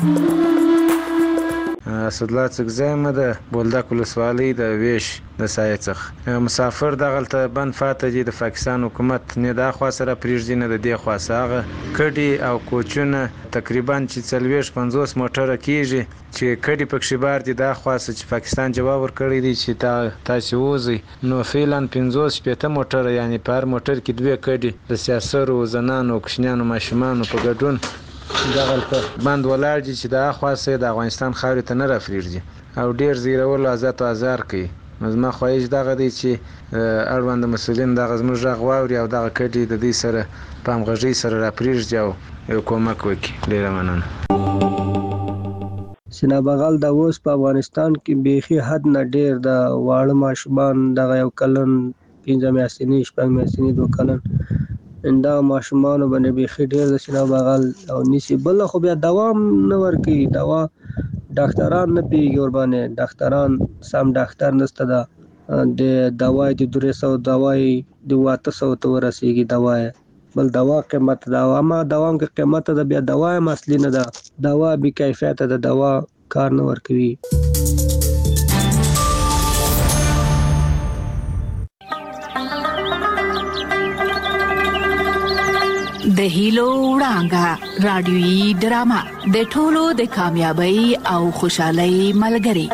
اسدالله څکزی مه د بولدک ولسوالۍ د ویش د سایې څخه مسافر دغلته بند فاته دي د پاکستان حکومت نه دا خوا سره پرېږدي نه د دې خوا هغه کډې او کوچونه تقریبا چې 40-50 موټره کېږي چې کډې پکښې بار دي دا خوا چې پاکستان جواب ورکړی دی چې تاسې ووځئ نو فعلا 50-60 موټره یعنې په هر موټر کې 2 کډې د سیاسرو زنانو کوچنیانو ماشومانو په ګډون دغلته بند ولاړ دي چې د هاخوا څخه د افغانستان خاورې ته نه رافرېږدي او ډېر زیرول اذیت او ازار کوي. نو زما خواهش دغه دی چې اړوند مسؤلین دغه زموږ غږ واوري او دغه کډې د دوی سره په همغږۍ سره رافرېږدي او یو کومک وکړي. ډېره مننه. سینا بغل د اوس په افغانستان کې بیخي حد نه ډېر د واړه ماشومان دغه 1 کلن 15 میاشتني 6 میاشتني 2 کلن دا ماشومانو باندې بیخي ډېر د سینا بغل او نیسي. بل خو بیا دوام نه ورکوي، دوا ډاکټران نه پیږي ورباندې، ډاکټران سم ډاکټر نشته ده، د دوای د 300 دوای د 800 ته ورسیږي دوای، بل دوا قیمت دا اما دوام کې قیمت ده بیا دوای اصلي نه ده، دوا بې کیفیت ده، دوا کار نه ورکوي. د هیلو وړانګه رادیويي ډرامه د ټولو د کامیابی او خوشحالۍ ملګری.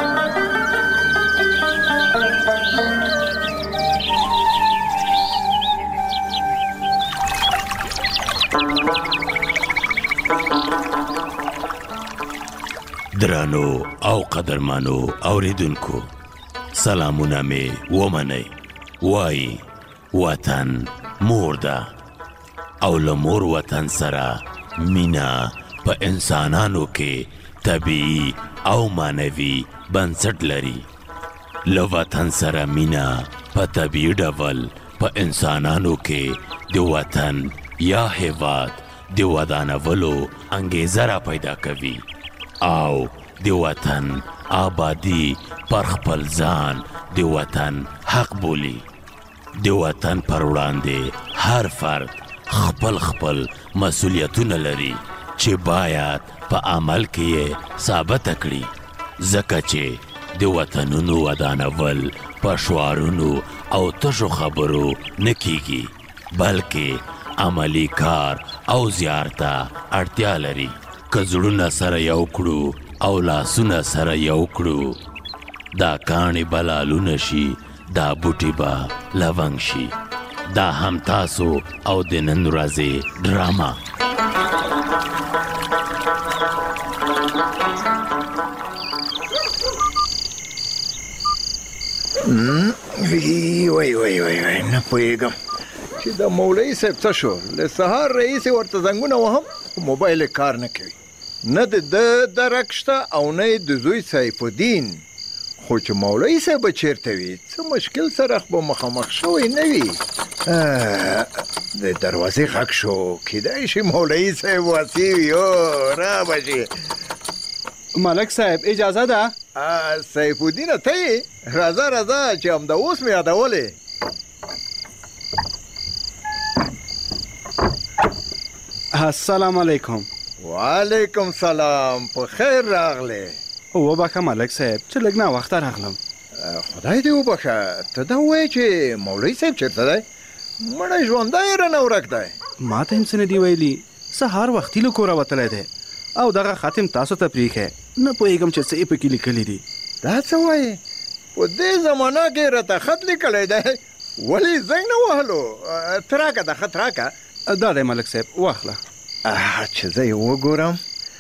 درانو او قدرمانو اوریدونکو سلامونه می ومنئ. وای وطن مور ده او لمور وطن سره مینا په انسانانو کې طبیعي او معنوي بنسټ لري. له وطن سره مینا په طبیعي ډول په انسانانو کې د وطن یا هیواد د ودانولو انګیزه را پیدا کوي او د وطن آبادی پر خپل ځان د وطن حق بولی. د وطن پر وړاندې هر فرد خپل مسؤلیتونه لري چې باید په عمل کې ثابت کړي، ځکه چې د وطنونو ودانول په شعارونو او تشو خبرو نه کیږي بلکې عملی کار او زیارته اړتیا لري. که زړونه سره یو کړو او لاسونه سره یو کړو دا کاڼې به لالونه شي، دا بوټي به لونګ شي. دا هم تاسو او د نن ورځې ډراما. وای نه پوهېږم چې د مولوي صاحب څه شو. له سهار رئیس ورته زنګونه وهم موبایل کار نه کوي، نه د درک شته او نه د زوی سیف الدین. خو چې مولوي صاحب به چېرته وي څه مشکل سره به مخامخ شوی نه وي. د دروازې غږ شو، کیدای شي مولوي صاحب واسی وي. را به شي. ملک صاحب اجازه ده؟ سیف الدین ته یې؟ راځه چې همدا اوس مې یادولې. السلام علیکم. وعلیکم سلام. په خیر راغلی. وبخه ملک صاحب چې لږ ناوخته راغلم. خدای دې وبخه. ته دا ووایې چې مولوي صاحب چېرته دی؟ مړی ژوندی رانه ورک دی. ما ته هم څه نه دي ویلي. سهار وختي له کوره وتلی دی او دغه ختم تاسو ته پرېښی. نه پوهېږم چې څه یې پکې لیکلي دي. دا څه وایې؟ په دې زمانه کې راته خط لیکلی دی، ولې زنګ نه وهلو؟ ته راکه دا خط راکه. دا دی ملک صاحب واخله. چې زه یې وګورم.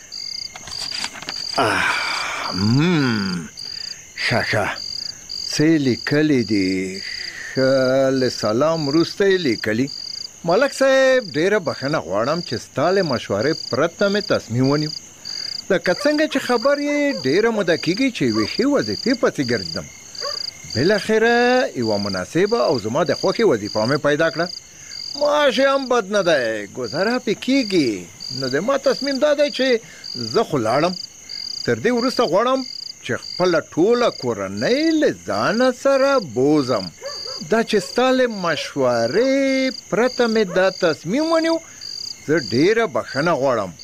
ښه څه یې لیکلي دي؟ ښه له سلام وروسته یې لیکلي: ملک صاحب ډېره بخښنه غواړم چې ستا له مشورې پرته مې تصمیم ونیو. لکه څنګه چې خبر یې ډېره موده کېږي چې یوې ښې وظیفې پسې ګرځېدم. بالاخره یوه مناسبه او زما د خوښې وظیفه مې پیدا کړه. معاش هم بد نه دی، ګذاره پې کېږي. نو د ما تصمیم دا دی چې زه خو لاړم. تر دې وروسته غواړم چې خپله ټوله کورنۍ له ځانه سره بوزم. دا چې ستا له مشورې پرته مې دا تصمیم ونیو، زه ډېره بخښنه غواړم.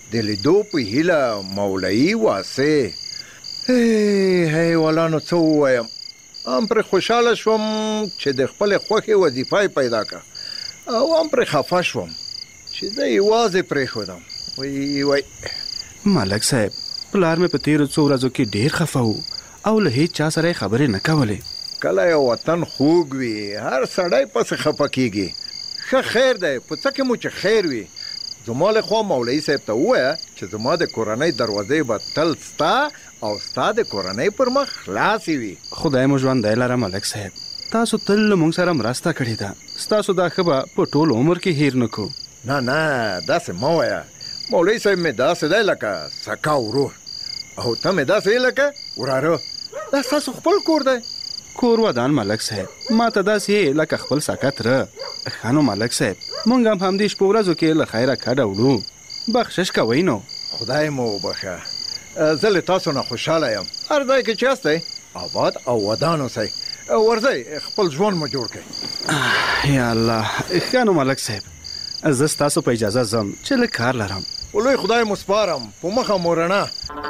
د لیدو په هیله مولوي واسه هی ولانو څه ووایم هم پر خوشحاله شوم چې د خپل خوښې وظیفه پیدا کړه او هم پر خفه شوم چې زه یوازې پرېښودم وای ملک صاحب پلار مې په تیرو څو ورځو کې ډېر خفه و او له هیڅ چا سره یې خبرې نه کولې کله یو وطن خوږ وي هر سړی پسې خفه کېږي ښه خیر دی په څه کې مو چې خیر وي زما له خوا مولوي صاحب ته ووایه چې زما د کورنۍ دروازې به تل ستا او ستا د کورنۍ پر مخ خلاصې وي خدای مو ژوندی لره ملک صاحب تاسو تل له موږ سره مرسته کړې ده ستاسو دا ښه به په ټول عمر کې هیر نه کړو نه داسې مه وایه مولوي صاحب مې داسې دی لکه سکا ورور او ته مې داسې یې لکه وراره دا ستاسو خپل کور دی کور ودان ملک صاحب ما ته داسې لکه خپل ساکت ره ښه نو ملک صاحب موږ هم همدې شپو ورځو کې له خیره کډه وړو بخشش کوئ نو خدای مو وبخښه زه له تاسو نه خوشحاله یم هر ځای کې چې یاستئ آباد او ودان اوسئ ورځئ خپل ژوند مو جوړ کړئ یا الله ښه نو ملک صاحب زه ستاسو په اجازه ځم چې لږ کار لرم ولوی خدای مو سپارم په مخه مو رڼا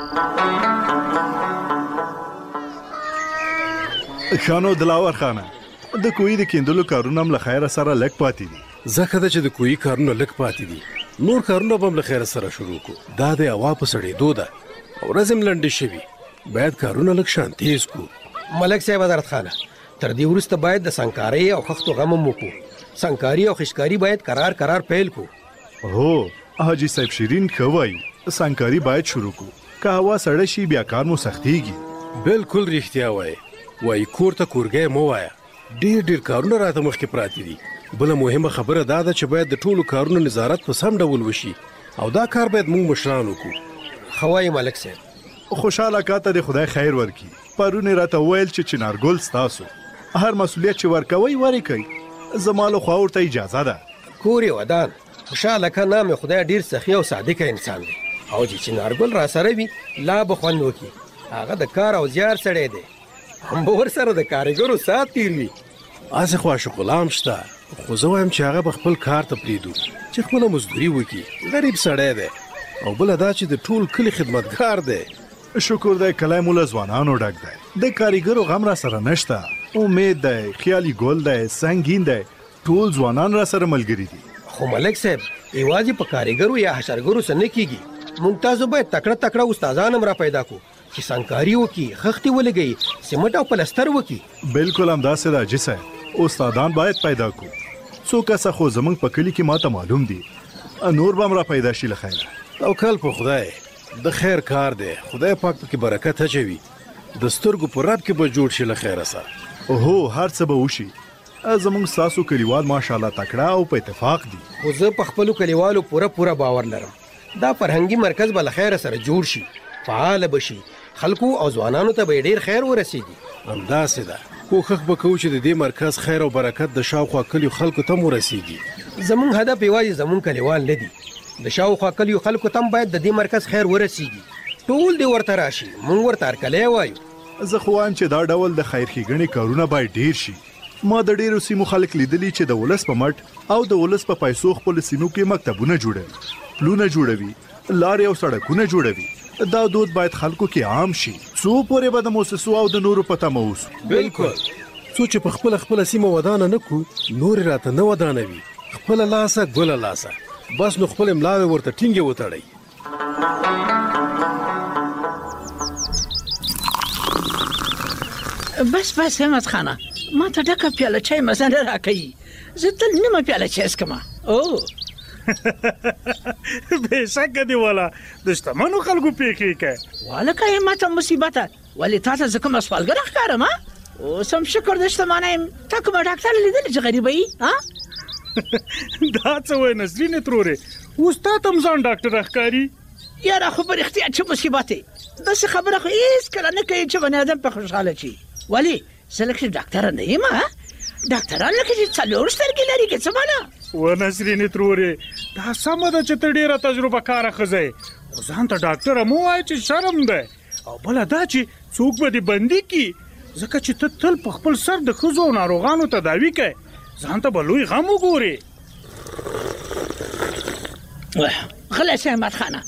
خانو دلاور خانه د کوی د کیندلو کارونه هم له خیره سره لږ پاتې دي ځکه ده چې د کوی کارونه لږ پاتې دي نور کارونه به هم له خیره سره شروع کړو دا د هوا په سړېدو ده او ورځ هم لنډې شوي باید کارونه لږ شان تیز کړو ملک صاحب حضرت خانه تر دې وروسته باید د سنګکارۍ او خښتو غم هم وکړو سنګکاري او خشکاري باید قرار پیل کړو هو حاجی صاحب شیرین ښه وایي سنګکاري باید شروع کړو که هوا سړه شي بیا کار مو سختېږي بالکل رښتیا وایي کور ته کورګی مه وایه ډېر کارونه راته مخکې پراته دي بله مهمه خبره دا ده چې باید د ټولو کارونو نظارت په سم ډول وشي او دا کار باید موږ مشران وکړو ښه وایي ملک صاحب خوشحاله کاته د خدای خیر ورکړي پرون یې راته وویل چې چنارګل ستاسو هر مسؤلیت چې ورکوئ ورې کوئ زما له خوا ورته اجازه ده کور یې ودان خوشحاله که نام خدای ډېر سخي او صادقه انسان دی او چې چنارګل را سره وي لا به خوند وکړي هغه د کار او زیار سړی دی هم به ورسره د کارګرو ساعت تیر وي هسې خو عاشق شته خو زه وایم چې هغه به خپل کار ته پرېږدو چې خپله مزدوري وکړي غریب سړی دی او بله دا چې د ټول کلي خدمتګار دی شکر دی کلی مو له ځوانانو ډک دی د کاریګرو غم را سره نشته امید دی خیالي ګل دی سنګین دی ټول ځوانان را سره ملګري دي خو ملک صاحب یوازې په کاریګرو یا حشرګرو سره نه کېږي موږ تاسو باید تکړه استادان هم را پیدا کړو چې سنګکاري وکړي خښتې ولګوي سمټ او پلستر وکړي بالکل همداسې ده حاجي صاحب استادان باید پیدا کړو څو کسه خو زموږ په کلي کې ماته معلوم دي نور به هم را پیدا شي له خیره توکل په خدای د خیر کار دی خدای پاک پکې برکت اچوي د سترګو په رب کې به جوړ شي له خیره سره هو هر څه به وشي زموږ ستاسو کلیوال ماشاءالله تکړه او په اتفاق دي خو زه په خپلو کلیوالو پوره باور لرم دا فرهنګي مرکز به له خیره سره جوړ شي فعال بشي خلکو او ځوانانو ته به ډیر خیر ورسیږي همداسې ده کوښښ به کوو چې د دې مرکز خیر او برکت د شاوخوا کلیو خلکو ته ورسیږي زموږ هدف یوازې زموږ کلیوال نه دي د شاوخوا کلیو خلکو ته باید د دې مرکز خیر ورسیږي ټول دې ورته راشي موږ ورته هرکلی وایو زه خو وایم چې دا ډول د خیر ښېګڼې کارونه باید ډیر شي ما د ډیرو سیمو خلک لیدلي چې د ولس په مټ او د ولس په پیسو خپل سیمو کې مکتبونه جوړوي پلونه جوړوي لارې او سړکونه جوړوي دا دود باید خلکو کې عام شي څو پورې به د موسسو او د نورو پته مو اوسو بالکل څو چې په خپله سیمه ودانه نه کړو نورې راته نه ودانوي خپله لاسه ګله لاسه بس نو خپل ملاوې ورته ټینګې وتړئ بس همت خانه ما ته ډکه پیاله چای مزه نه راکوي زه تل نیمه پیاله چای څښم او بېشکه دې والا د شتمنو خلکو پیښې که والکه یې ما ته مصیبته ولې تا ته زه کومه سوالګره ښکارم اوس هم شکر د شتمانه یم تا کومه ډاکټر لیدلې چې غریبه یي دا څه وایې نسرینې ترورې اوس تا ته هم ځان ډاکټره ښکاري یاره خو په رښتیا چې مصیبت دی داسې خبره خو هېڅکله نه کوي چې بني ادم په خوشحاله شي ولې زه لکه ډاکټره نه یم ډاکټران لکه چې 4 سترګې لري که څه معنا و نسرینې ترورې دا سمه ده چې ته ډېره تجربه کاره ښځه یې خو ځان ته ډاکټره مه وایه چې شرم دی او بله دا چې څوک به دې بندي کړي ځکه چې ته تل په خپل سر د ښځو او ناروغانو تداوي کوې ځان ته به لوی غم وګورې غلی شه احمد خانه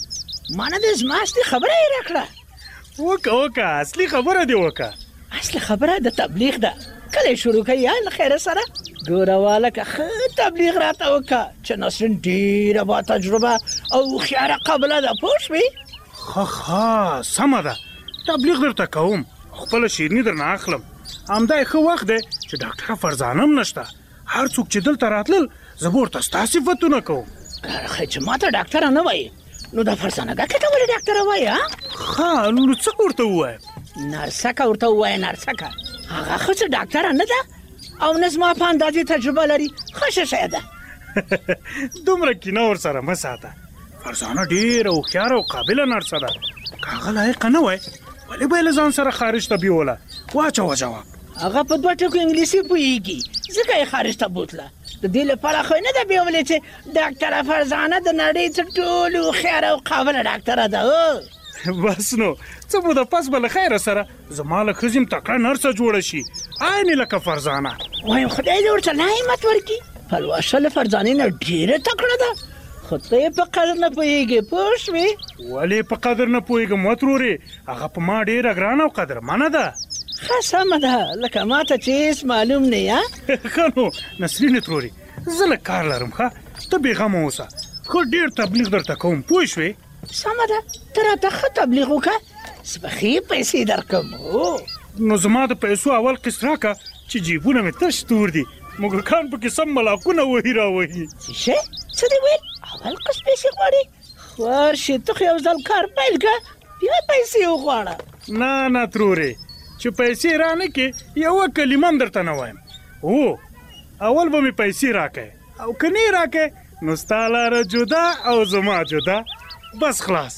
مانه د زماستې خبره یې راکړه. وکه اصلي خبره دی وکه. اصلي خبره د تبلیغ ده. کله شروع کوي یا خیر سره ګوره والکه ښه تبلیغ راته وکړه چې نسرین ډېره با تجربه او هوښیاره قابله ده پوه شوې. ښه سمه ده تبلیغ درته کوم خپله شیریني درنه اخلم. همدا یې ښه وخت دی چې ډاکټره فرزانه هم نشته. هر څوک چې دلته راتلل زه به ورته ستا صفتونه کوم. خیر چې ما ته ډاکټره نه وایي نو دا فرزانه ګکې ته ولې ډاکټره وایي ښه نو څه ورته ووایم؟ نرسکه ورته ووایه نرسکه. هغه خو چې ډاکټره نه ده او نه زما په اندازې تجربه لري ښه شی ده. دومره کینه ورسره مه ساته. فرزانه ډېره هوښیاره او قابله نرسه ده. که هغه لایقه نه وای ولې به یې له ځان سره خارج ته بیوله؟ واچوه جواب. هغه په 2 ټکو انګلیسي پوهېږي ځکه یې خارج ته بوتله. د دې لپاره خو یې نه ده بیولې چې ډاکټره فرزانه د نړۍ تر ټولو هوښیاره او قابله ډاکټره ده. بس نو څه موده پس به له خیره سره زما له ښځې م تکړه نرسه جوړه شي عین لکه فرزانه. وایم خدای دې ورته لا همت ورکړي. پلوشه له فرزانې نه ډېره تکړه ده خو ته یې په قدر نه پوهېږې پوه شوې. ولې په قدر نه پوهېږم وترورې؟ هغه په ما ډېره ګرانه او قدرمنه ده. ښه سمه ده لکه ما ته چې هېڅ معلوم نه یا. ښه نو نسرینې ترورې زه لږ کار لرم ښه ته بېغمه اوسه. ښه ډېر تبلیغ درته کوم پوه شوې. سمه ده ته راته ښه تبلیغ وکړه زه به ښې پیسې درکړم. نو زما د پیسو اول قسط راکړه چې جیبونه مې تش تور دي موږکان پکې سم ملاکونه وهي راوهي. څه دې ویل؟ اول قسط پیسې غواړې؟ ورشې ته خو یو ځل کار پیل کړه بیا پیسې وغواړه. نه ترورې چې پیسې را نه کې یوه کلمه هم درته نه وایم. هو اول به مې پیسې راکړې او که نه یې راکړې نو ستا لاره جدا او زما جدا بس خلاص.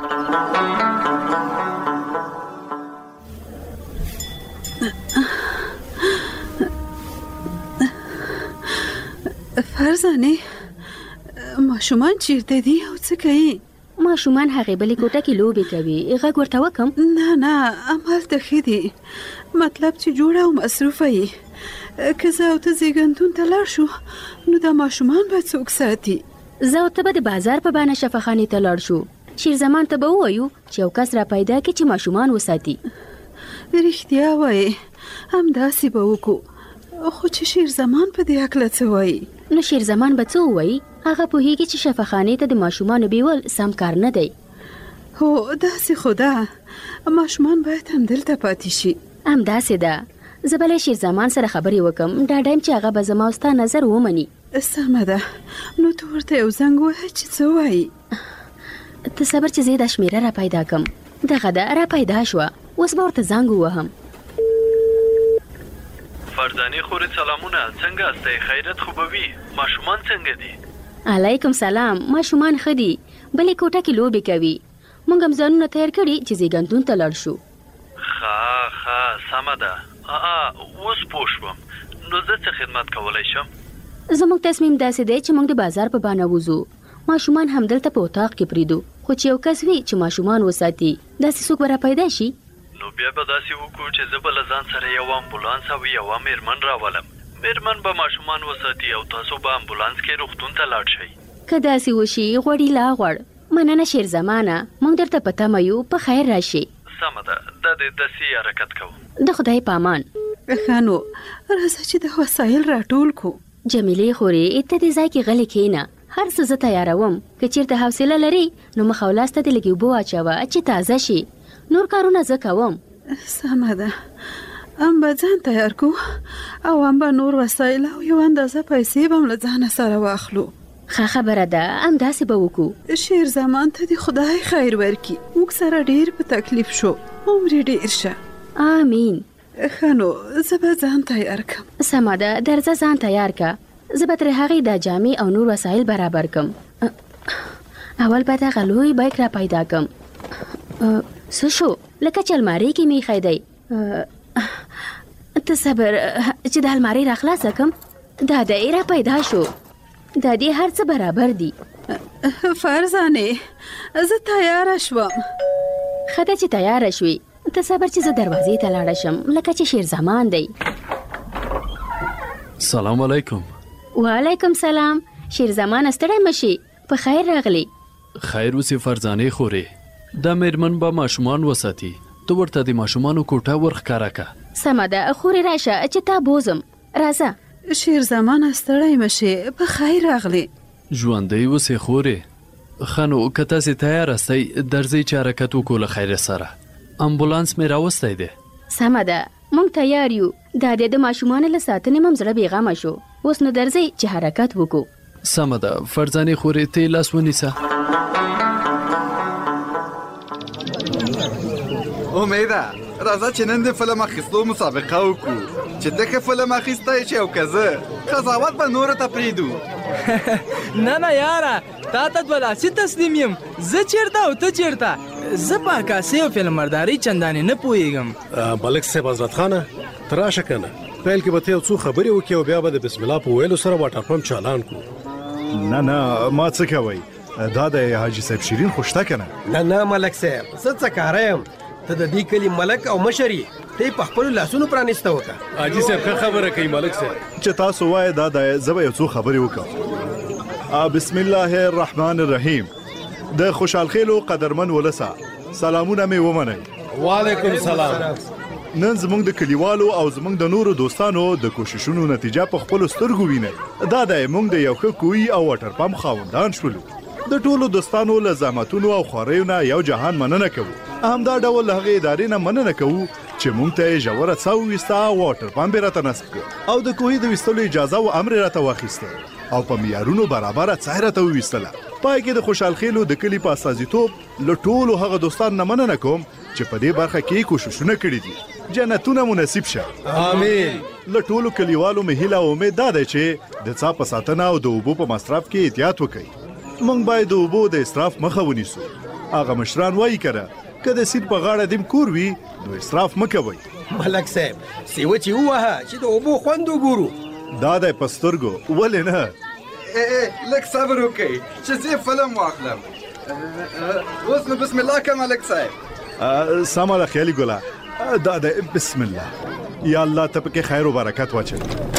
فرزانه ماشومان چیرته دي او څه کوي؟ ماشومان هغې بلې کوټه کې لوبې کوي. غږ ورته وکم؟ نه همالته ښه دي مطلب چې جوړه او مصروفه یې. که زه او ته زیږنتون ته لاړ شو نو دا ماشومان به څوک ساتي؟ زه او ته به د بازار په بانه شفاخانې ته لاړ شو. شیرزمان ته به ووایو چې یو کس را پیدا کړي چې ماشومان وساتي. رښتیا وایې همداسې به وکړو. خو چې شیرزمان په دې هکله څه وایي؟ نو شیرزمان به څه ووایي؟ هغه پوهېږي چې شفاخانې ته د ماشومانو بیول سم کار نه دی. هو داسې خو ده ماشومان باید همدلته پاتې شي. همداسې ده. زه به له شیرزمان سره خبرې وکم ډاډه یم چې هغه به زما او ستا نظر ومني. سمه ده نو ته ورته یو زنګ ووهه چې څه وایي. ته صبر چې زه دا شمیره را پیدا کم. دغه ده را پیدا شوه اوس به ورته زنګ ووهم. فرزانې خورې سلامونه څنګه استئ؟ خیرت خو به وي؟ ماشومان څنګه دي؟ علیکم سلام. ماشومان ښه دي بلې کوټه کې لوبې کوي. موږ هم ځانونه تیار کړي چې زیږنتون ته لاړ شو. ښه سمه ده. اوس پوه شوم. نو زه څه خدمت کولی شم؟ زموږ تصمیم داسې دی چې موږ د بازار په بانه وځو. ماشومان همدلته په اتاق کې پریږدو خو چې یو کس وي چې ماشومان وساتي داسې څوک به را پیدا شي. نو بیا به داسې وکړو چې زه به له ځان سره یو امبولانس او یوه میرمن راولم. میرمن به ماشومان وساتي او تاسو به امبولانس کې روغتون ته لاړ شئ. که داسې وشي غوړي لا غوړ. مننه شیرزمانه موږ درته په تمه یو. په خیر راشي. سمه ده دا داسې حرکت کوو. د خدای په امان. ښه نو راځه چې د وسایل راټول کو. جمیلې خورې ته دې ځای کې غلې کښېنه. هر څه زه تیاروم. که چیرته حوصله لري نو مخ او لاس ته د لږې اوبه واچوه چې تازه شي. نور کارونه زه کوم. سمه ده ام به ځان تیار کو او ام به نور وسایل او یو اندازه پیسې به هم له ځانه سره واخلو. ښه خبره ده همداسې به وکړو. شیرزمان ته دې خدای خیر ورکړي. موږ سره ډېر په تکلیف شو. عمر ډېر شه. آمین. ښه نو زه به ځان تیار کړم. سمه ده درځه ځان تیار که. زه به تر هغې دا جامې او نور وسایل برابر کړم. اول به دغه لوی بیک را پیدا کړم. څه شو؟ لکه چې المارۍ کې مې ایښی دی. ته صبر چې د المارۍ را خلاصه کړم. دا دی را پیدا شو. دا دې هر څه برابر دي. فرزانې زه تیاره شوم. ښه ده چې تیاره شوې. ته صبر چې زه دروازې ته لاړه شم لکه چې شیرزمان دی. سلام علیکم. وعلیکم سلام. شیرزمان ستړی مشي. په خیر راغلی. خیر اوسې فرزانې خورې دا میرمن به ماشومان وساتي ته ورته د ماشومانو کوټه ورښکاره که سمه ده خورې راشه چې تا بوزم راځه شیرزمانه ستړی مشې په خیر راغلې ژوندی اوسې خورې ښه نو که تاسې تیار استئ درځئ چې حرکت وکړو له خیر سره امبولانس مې راوستی دی سمه ده موږ تیار یو دا د ماشومانو له ساتنې مم زړه بېغمه شو اوس نو درځئ چې حرکت وکړو سمه ده فرزانې خورې ته یې لاس ونیسه امیده راځه چې نن د فلم اخیستو مسابقه وکړو چې ته ښه فلم اخیستی شې او که زه قضاوت به نورو ته پرېږدو نه یاره تا ته دوه لاسي تسلیم یم زه چېرته او ته چېرته زه په عکاسۍ او فلمبردارۍ چندانې نه پوهېږم ملک صاحب حضرت خانه ته راشه که نه پیل کې به ته یو څو خبرې وکړې او بیا به د بسم الله په ویلو سره واټر پمپ چالان کړو نه ما څه کوئ دا د حاجي صاحب شیرین خو شته که نه ملک صاحب زه څه کاره یم ته د دې کلي ملک او مشر یې ته یې په خپلو لاسونو پرانیسته وکړه حاجي صاحب ښه خبره کوي ملک صاحب چې تاسو وایې دا زه به یو څو خبرې وکړم بسم الله الرحمن الرحیم د خوشحالخیلو قدرمن ولسه سلامونه مې ومنئ وعلیکم سلام نن زموږ د کلیوالو او زموږ د نورو دوستانو د کوششونو نتیجه په خپلو سترګو وینئ دا دی موږ د یو ښه کوهي او واټر پمپ خاوندان شولو د ټولو دوستانو له زحمتونو او خواریو نه یو جهان مننه کوو همدا ډول له هغې ادارې نه مننه کوو چې موږ ته یې ژوره څا وویسته او واټر پمپ یې راته نصب کړ او د کوهي د ویستلو اجازه او امر یې راته واخیسته او په معیارونو برابره څاه یې راته وویستله پای کې د خوشحالخیلو د کلي په استازیتوب له ټولو هغه دوستانو نه مننه کوم چې په دې برخه کې کوششونه کړي دي جنتونه مناسب شه آمین له ټولو کلیوالو مې هیله او امید دا دی چې د څاه په ساتنه او د اوبو په مصرف کې احتیاط وکړي موږ باید د اوبو د اسراف مخه ونیسو هغه مشران وایي که د سیند په غاړه دیم کور وي نو اسراف مه کوئ ملک صاحب سیوه چې ووهه چې د اوبو خوند وګورو دا دی په سترګو ولې نه لږ صبر وکړئ چې زه فلم واخلم اوس نو بسم الله که ملک صاحب سمه ده خیالي ګله دا دی بسم الله یا الله ته پکې خیر و برکت واچوي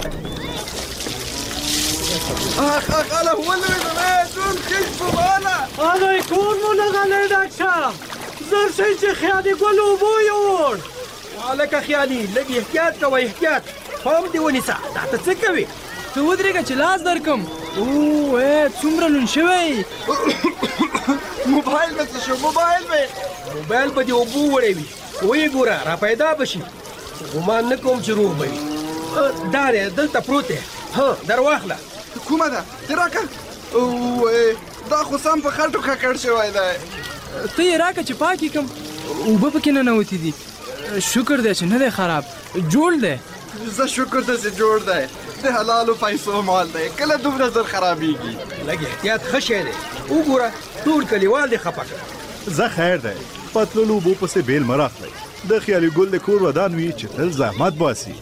هلا هو اللي دون كشفوا معنا هذا يكون منغلي داكشا زر شي چې خیالي ګل اوبو یوړ والکه خیالي لږ احتیاط کوه احتیاط پام دې ونیسه دا ته څه کوې ته ودرېږه چې لاس درکم څومره لون شوی موبایل مې څه شو موبایل به دې اوبو وړی وي ویې ګوره را پیدا به شي ګمان نه کوم چې روغ به وي دا دی دلته پروت دی در واخله کومه ده دې راکړه دا خو سم په خټو ککړ شوی دی ته یې راکړه چې پاکې کړم اوبه پکې ننوتې دي شکر دی چې نه دی خراب جوړ دی زه شکر دی چې جوړ دی د حلالو پیسو مال دی کله دومره زر خرابېږي لږ احتیاط ښه شی دی وګوره ټول کلیوال دې خفه کړه زه خیر دی په تللو اوبو پسې بیل مه راخلئ د خیالي ګل د کور ودان وي چې تل زحمت باسي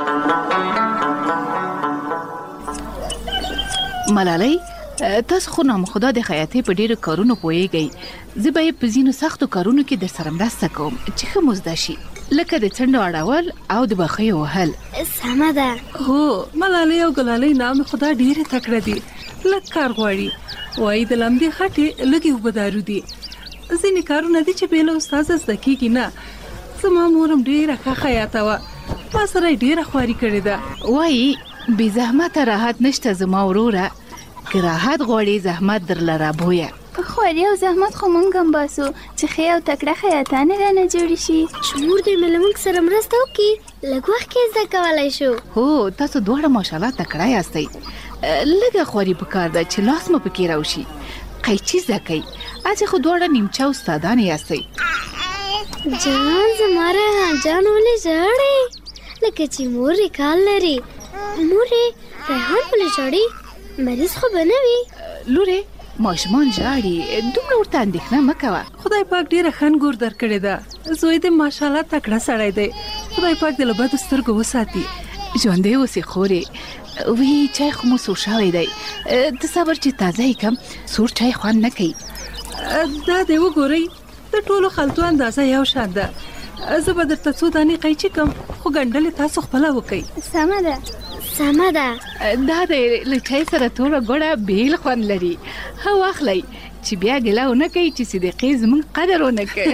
ملالۍ تاسو خو نامخدا د خیاطۍ په ډیرو کارونو پوهیږئ زه به په ځینو سختو کارونو کې در سره مرسته کوم چې ښه مزده شي لکه د څنډو اړول او د بخیو وهل سمه ده هو ملالۍ او ګلالۍ نام خدا ډیره تکړه دي لږ کار غواړي وایي د لمدې خټې لږې اوبه دارو دي ځینې کارونه دي چې بې له استاده زده کېږي نه زما مورم ډیره ښه خیاطه وه ما سره یې ډیره خواري کړې ده وایي بې زحمته راحت نشته زما وروره که راحت غواړي زحمت درله رابویه خواري او زحمت خو مونږ هم باسو چې ښې او تکړه خیاطانې رانه جوړې شي شمور دوی مې له مونږ سره مرسته وکړي لږ وخت کې زده کولی شو هو تاسو دواړه ماشاءالله تکړه یاستئ لږه خواري پکار ده چې لاس مو پکې راوشي قیچي زده کوئ اچې خو دواړه نیمچه استادانې یاستئ جان زما ریحان جان ولې ژاړې لکه چې مور یې کال لري مور یې ریحان ولې ژاړي مریض خو به نه وي لورې ماشومان ژاړي دومره ورته اندېښنه مه کوه خدای پاک ډیره ښه انګور درکړې ده زوی دې ماشاءالله تکړه سړی دی خدای پاک دې له بدو سترګو وساتي ژوندی اوسې خورې وی چای خو مو سور شوی دی ته صبر چې تازه یې کم سور چای خوند نه کوي دا دې وګورئ د ټولو خلطو اندازه یو شان ده زه به درته څو دانې قیچي کم خو ګنډلې تاسو خپله وکئ سمه ده سمه ده دا د له چای سره توره ګوړه بیل خوند لري ښه واخلئ چې بیا ګیله ونه کوي چې صدیقې زموږ قدر ونه کوي.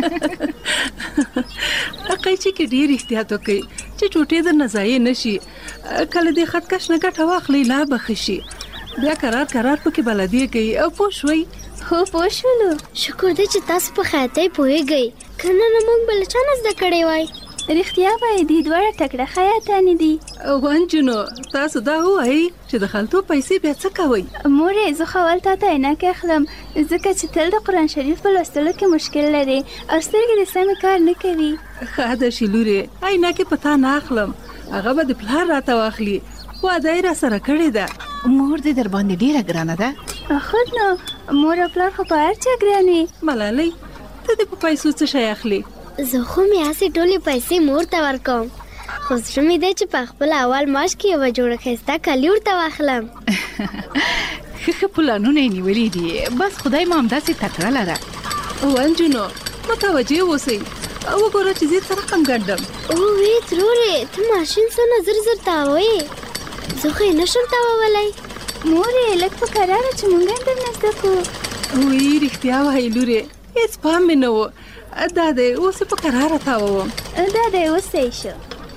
قیچي کې ډېر احتیاط وکړئ چې ټوټې درنه ضایع نه شي. کله دې خطکش نه ګټه واخلئ لا به ښه شي. بیا قرار پکې بلدیه کوي او پوه شوئ. هو پوه شولو. شکر دی چې تاسو په خیاطۍ پوهېږئ، که نه موږ به له چا نه زده کړی وای. رښتیا وایي دي دواړه تکړه خیاطانې دي. ونجونو تاسو دا ووایئ چې د خلطو پیسې بیا څه کوئ؟ مورې زه خو اول تا ته عینکې اخلم ځکه چې تل د قرآن شریف په لوستلو کې مشکل لري او سترګې دې سمې کار نه کوي. ښه ده شیلورې، عینکې په تا نه اخلم، هغه به د پلار راته واخلي. واده یې راسره کړې ده. مور دې در باندې ډېره ګرانه ده. خود نو مور او پلار خو په هر چا ګران وي. ملالۍ ته دې په پیسو څه شی اخلي؟ زه خو مې هسې ټولې پیسې مور ته ورکوم، خو زړه مې دی چې په خپل اول معاش کې یوه جوړه ښایسته کالي ورته واخلم. ښه پلانونه یې نیولي دي، بس خدای مو همداسې تکړه لره. ونجونو متوجه اوسئ، وګوره چې زه څه رقم ګڼډم. اوې ترورې ته ماشین څونه زر تاوې، زه خو یې نشم تاوولی. مورې لږ په کراره چې مونږ هم درنه زده کړو. وی رښتیا وایي لورې، هېڅ پام مې نه و. دا دی اوس یې په کراره تاووم. دا دی اوس صحیح شو.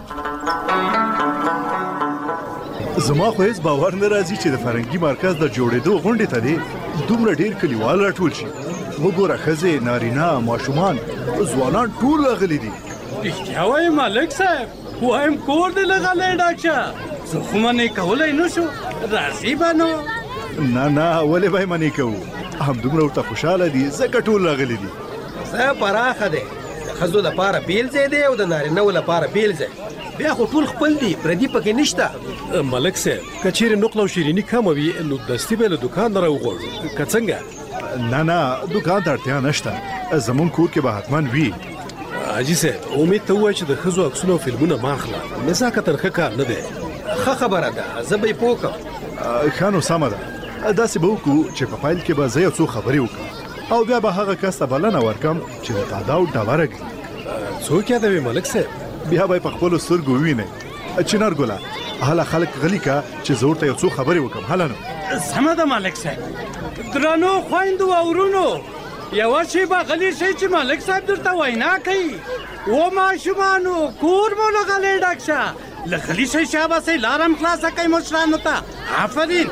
زما خو هېڅ باور نه راځي چې د فرهنګي مرکز د جوړېدو غونډې ته دې دومره ډېر کلیوال راټول شي. وګوره ښځې، نارینه، ماشومان، ځوانان ټول راغلي دي. رښتیا وایي ملک صاحب، وایم کور دې لغلی ډاک شه، زه خو منې کولی نه شو، راځي به نو. نه ولې به یې منې کوو؟ همدومره ورته خوشحاله دي ځکه ټول راغلي دي. ځای پراخه دی، د ښځو لپاره بیل ځای دی او د نارینهو لپاره بیل ځای. بیا خو ټول خپل دي، پردي پکې نشته. ملک صاحب که چیرې نقل او شیریني کمه وي نو دستي به له دوکان نه راوغواړو که څنګه؟ نه دوکان ته اړتیا نشته، زمونږ کور کې به حتما وي. حاجي صاحب امید ته ووایه چې د ښځو عکسونه او فلمونه مه اخله، نزاکتن ښه کار نه دی. ښه خبره ده، زه به یې پوه کړم. ښه نو سمه ده، داسې به وکړو چې په پیل کې به زه یو څو خبرې وکړم او بیا به هغه کس ته بلنه ورکړم چې د تاداو ډبره ږدي. څوک یادوي ملک صاحب؟ بیا به یې په خپلو سترګو ووینئ. چنار ګله هله خلک غلي که چې زه ورته یو څو خبرې وکړم. هله نو سمه ده ملک صاحب. درنو خویندو او ورونو، یوه شیبه غلی شئ چې ملک صاحب درته وینا کوي. و ماشومانو کور مو له غلی ډک شه، له غلی شئ شاباسئ، لارم خلاصه کوئ مشرانو ته. آفرین.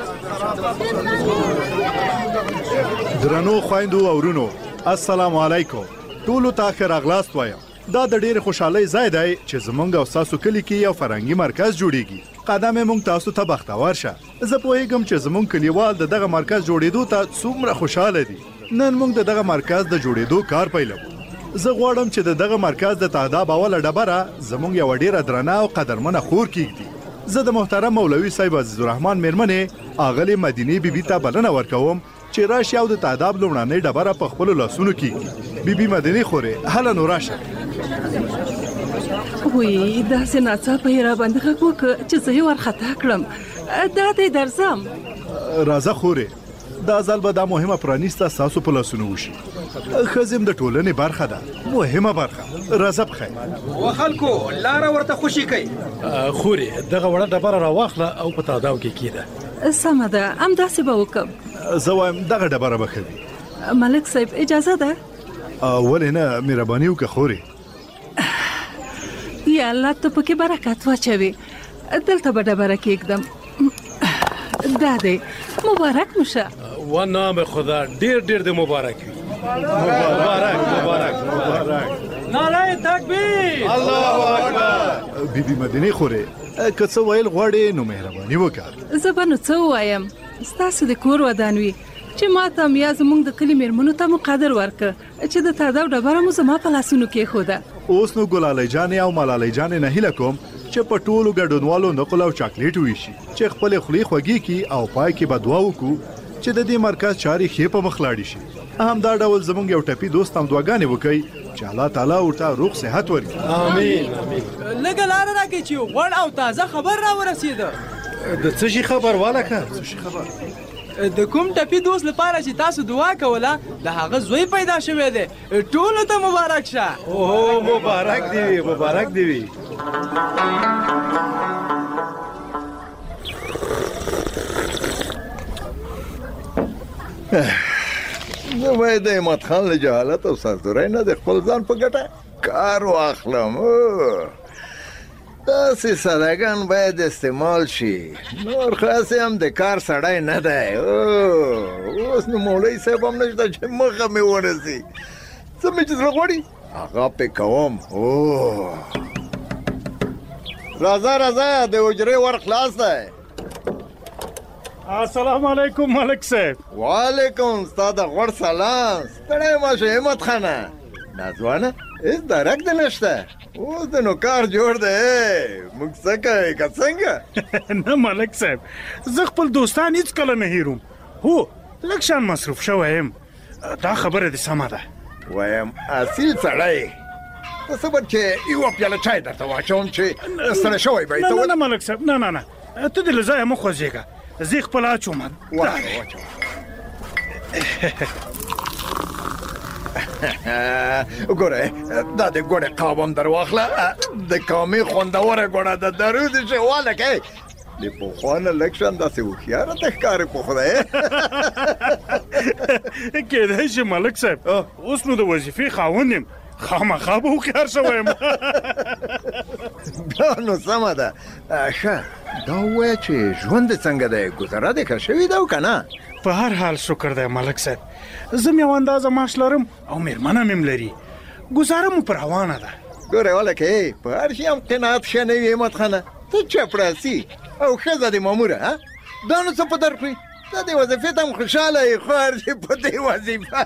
درنو خویندو او ورونو، السلام علیکم. ټولو ته ښه راغلاست وایم. دا د ډېرې خوشحالۍ ځای دی چې زمونږ او ستاسو کلي کې یو فرهنګي مرکز جوړیږي. قدم یې مونږ تاسو ته بختور شه. زه پوهیږم چې زمونږ کلیوال د دغه مرکز جوړېدو ته څومره خوشحاله دي. نن مونږ د دغه مرکز د جوړېدو کار پیلوو. زه غواړم چې د دغه مرکز د تاداب اوله ډبره زمونږ یوه ډېره درنه او قدرمنه خور کیږدي. زه د محترم مولوي صاحب عزیزالرحمن میرمنې اغلې مدینې بیبي ته بلنه ورکوم چې راشي او د تاداب لومړنۍ ډبره په خپلو لاسونو کیږدي. بیبي مدینې خورې، هله نو راشه. وی داسې ناڅاپه یې راباندې غږ وکړه چې زه یې ورخطا کړم. دا دی درځم. راځه خورې، دا ځل به دا مهمه پرانیسته ستاسو په لاسونو وشي. ښځې د ټولنې برخه ده، مهمه برخه. راځه په خیر. و خلکو لاره ورته خوشي کوي. خورې دغه وړه ډبره راواخله او په تاداو کې کېده. سمه ده، همداسې به وکړم. زه وایم دغه ډبره به ښه وي. ملک صاحب اجازه ده؟ ولې نه، مهرباني وکړه خورې. یا الله ته پکې برکت واچوي. دلته به ډبره کېږدم. دا دی، مبارک مو شه. و نام خدا ډېر دې مبارک وي. مبارک. نعره تکبیر، الله اکبر. بیبي مدینې خورې، که څه ویل غواړې نو مهرباني وکړه. زه به نو څه ووایم، ستاسو د کور ودان وي چې ما ته هم یا زموږ د کلي مېرمنو ته مو قدر ورکړه چې د تاداو ډبره مو زما په لاسونو کېښوده. اوس نو ګلالۍ جانې او ملالۍ جانې نه هیله کوم چې په ټولو ګډونوالو نقل او چاکلیټ ویشي چې خپلې خولې خوږې کړي او پای کې به دعا وکړو چې د دې مرکز چارې ښې په مخ لاړې شي. همدا ډول زموږ یو ټپي دوست هم دعاګانې وکړي چې الله تعالی ورته روغ صحت ورکړي. آمین. لږه لاره راکړئ چې غوړ او تازه خبر راورسېده. د څه شي خبر والا که؟ د کوم ټپي دوست لپاره چې تاسو دعا کوله د هغه زوی پیدا شوی دی. ټولو ته مبارک شه. اوه مبارک دی وي، مبارک دی وي. زه باید د احمد خان له جهالت او سرزورۍ نه د خپل ځان په ګټه کار واخلم. داسې سادهګان باید استعمال شي. نور خاص هم د کار سړی نه دی. اوس نو مولوي صاحب هم نشته چې مخه مې ورسي. څه مې چې زړه غواړي هغه پې کوم. راځه د حجرې ور خلاص دی. السلام علیکم ملک صاحب. وعلیکم ستا د غوړ سلام. ستړی مه شې همت خانه. ناځوانه هېڅ درک دې نشته. اوس د نو کار جوړ دی. موږ څه کوې که څنګه؟ نه ملک صاحب زه خپل دوستان هېڅ کله نه هېروم. هو لږ شان مصروف شوی یم. دا خبره دې سمه ده. وایم اصیل سړی ته څه بد چې یوه پیاله چای درته واچوم چې ستړی شوی به یې. نه ملک صاحب نه ته دې له ځایه مه خوځېږه. زه یې خپله اچوم. ګوره دا د ګوړې قاب هم در واخله. د کامې خوندوره ګوړه د درو دې چې واله کوې د پخوا نه لږ شان داسې هوښیاره ته ښکارې په خدای. کېدای شي ملک صاحب اوس نو د وظیفې خاوند یم. خامخا به هوښیار شوی یم. بیا نو سمه ده. ښه دا ووایه چې ژوند دې څنګه دی؟ ګذره دې ښه شوي ده او که نه؟ په هر حال شکر دی ملک صاحب. زه م یو اندازه معاش لرم او مېرمنه مې لري. ګزاره مو پر روانه ده. ګورې ولکې په هر شي هم قناعت ښه نه وي احمد خانه. ته چپړاسي او ښځه دې ماموره. دا نو څه په در کړي؟ ته دې وظیفې ته هم خوشحاله یې خو هر شي په دې وظیفه.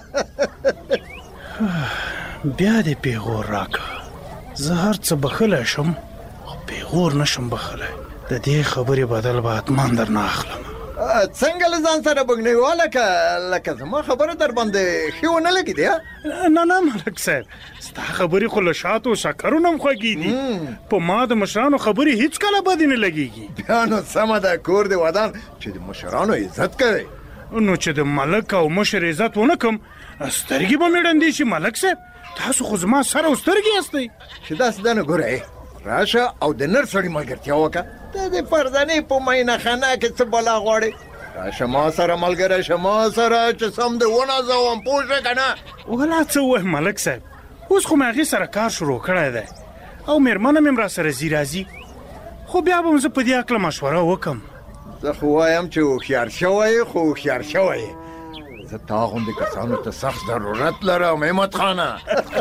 بیا دې پیغور راکه. زه هر څه بخلی شم خو پیغور نشم بخلی. د دې خبرې بدل به حتما در نه اخلم. څنګه له ځان سره بګنې لکه زما خبره در باندې ښې ونه لګېدې؟ نه ملک صاحب ستا خبرې خو له شاتو شکرونه هم خوږې دي. په ما د مشرانو خبرې هېڅ کله بدې نه لګېږي. بیا نو سمه ده کور دې ودان چې د مشرانو عزت کوې. نو چې د ملک او مشر عزت ونه کړم سترګې به مې ړندې شي ملک صاحب. تاسو خو زما سر او سترګې یاستئ. چې داسې ده نو ګوره راشه او د نر سړي ملګرتیا وکړه. ته د فرزانې په مینه خانه کې څه بلا غواړې؟ راشه ما سره ملګری شه ما سره چې سم دې ونازوم پوه شه که نه؟ ولا څه ووایم ملک صاحب اوس خو مې هغې سره کار شروع کړی دی او مېرمنه مې هم را سره ځي راځي. خو بیا به م زه په دې هکله مشوره وکړم. زه خو وایم چې هوښیار شوی خو هوښیار شوی. زه تا غوندې کسانو ته سخت ضرورت لرم احمد خانه.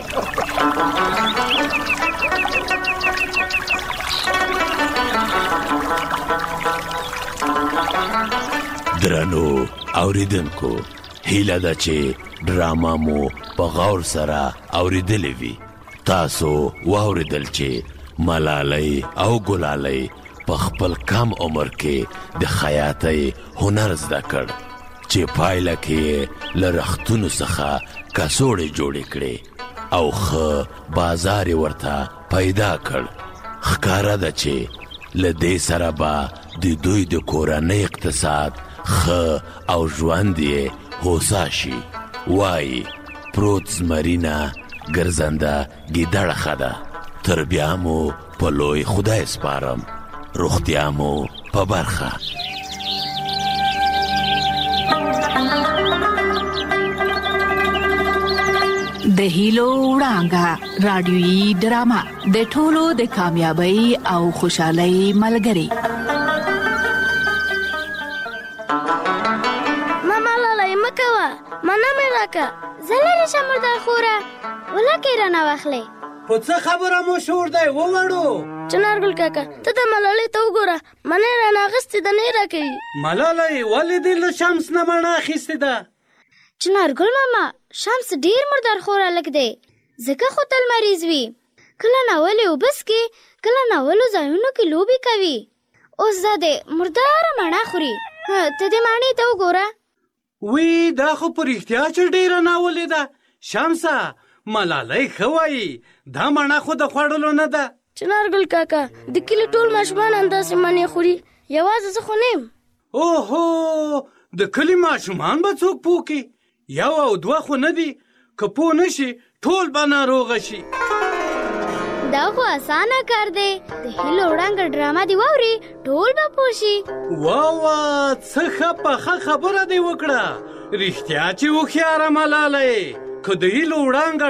درنو اوریدونکو هیله ده چې ډراما مو په غور سره اوریدلې وي. تاسو واوریدل چې ملالۍ او ګلالۍ په خپل کم عمر کې د خیاطۍ هنر زده کړ چې پایله کې له رختونو څخه کڅوړې جوړې کړې او ښه بازار یې ورته پیدا کړ. ښکاره ده چې له دې سره به د دوی د کورنۍ اقتصاد ښه او ژوند یې هوسا شي. وایي پروت زمرینه ګرځنده ګیدړه ښه ده. تر بیا مو په لوی خدای سپارم. روغتیا مو په برخه. د هیلو وړانګه رادیویي ډراما د ټولو د کامیابی او خوشحالۍ ملګری. ماما لاله مکوه مانا مې راکه زلری شمر د خوره ولکه رانه واخلې. خو څه خبره مو شور دی ووړو؟ چنارګل کاکا ته د ملالۍ ته وګوره منې رانه اخیستې ده نه راکوي. ملالۍ ولې دې له شمس نه مڼه اخیستې ده؟ چنارګل ماما شمس ډیر مردار خور هلک دی ځکه خو تل مریض وي. کله ناولې اوبه څښي کله ناولو ځایونو کې لوبې کوي. اوس دا دی مرداره مڼه خوري. ته دې مڼې ته وګوره. وی دا خو په رښتیا چې ډیره ناولې ده. شمسه ملالۍ ښه وایي دا مڼه خو د خوړلو نه ده. چنارګل کاکا د کلي ټول ماشومان همداسې مڼې خوري یوازې زه خو نه یم. اوهو د کلي ماشومان به څوک پوه کړي؟ یو او دوه خو نه دي که پوه نه شي ټول به ناروغه شي. دا خو اسانه کار دی. د هیلو وړانګه ډرامه دی واوري ټول به پوه شي. وا څه ښه پخه خبره دی وکړه. رښتیا چې هوښیاره ملاله یې که د هیلو وړانګه